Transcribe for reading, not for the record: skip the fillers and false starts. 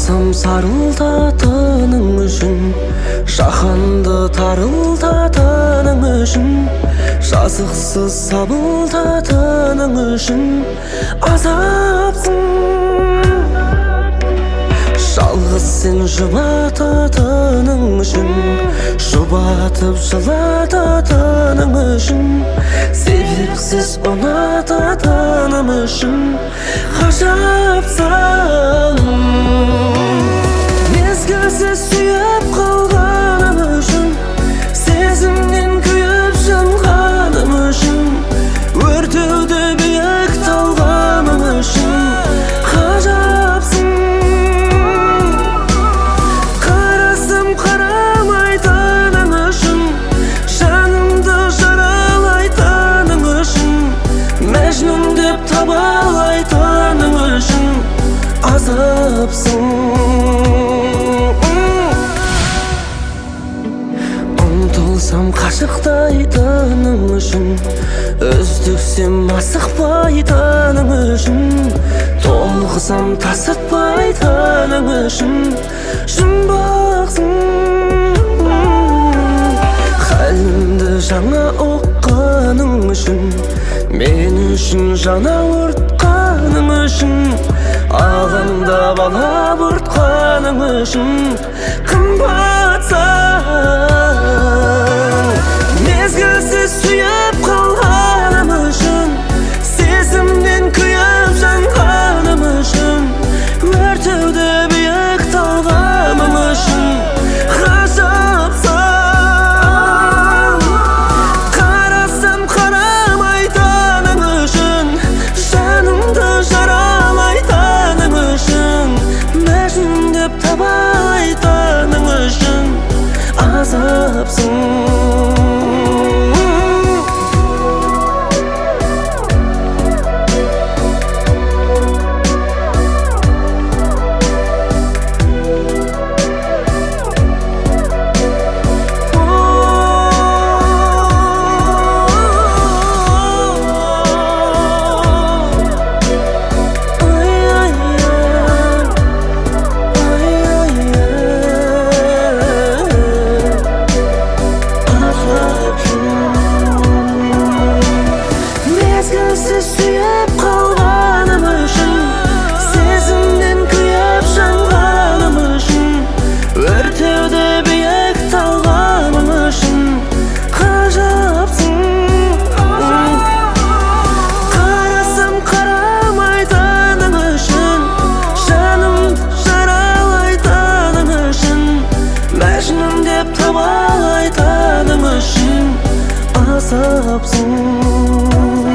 болсам сарылтатының үшін, жаһанды тарылтатының үшін, жазықсыз сабылтатының үшін азапсың. Жалғыз сен жұбататының үшін, жұбатып жылататының үшін, себепсіз ұнататының үшін ғажапсың. Мезгілсіз сүйіп қалғаным үшін, сезімнен күйіп жанғаным үшін, өртеуді биік талғаным үшін ғажапсың. Қарасам қарамайтының үшін, жанымды жаралайтының үшін, мәжнүн деп табалайтының үшін азапсың. Ұмтылсам қашықтайтының үшін, үздіксем асықпайтының үшін, толқысам тасытпайтының үшін жұмбақсың. Халімді жаңа ұққаның үшін, мен үшін жаңа ұртқаның үшін, ағында бала бұртқаның үшін қымбатсың. Мезгілсіз сүйіп қалғаным үшін, сезімнен күйіп жанғаным үшін, өртеуді биік талғаным үшін ғажапсың. Қарасам қарамайтының үшін, жанымды жаралайтының үшін, мәжнүн деп табалайтының үшін азапсың. Мезгілсіз сүйіп қалғаным үшін, сезімнен күйіп жанғаным үшін, өртеуді биік талғаным үшін ғажапсың. Қарасам қарамайтының үшін, жанымды жаралайтының үшін, мәжнүн деп табалайтының үшін азапсың.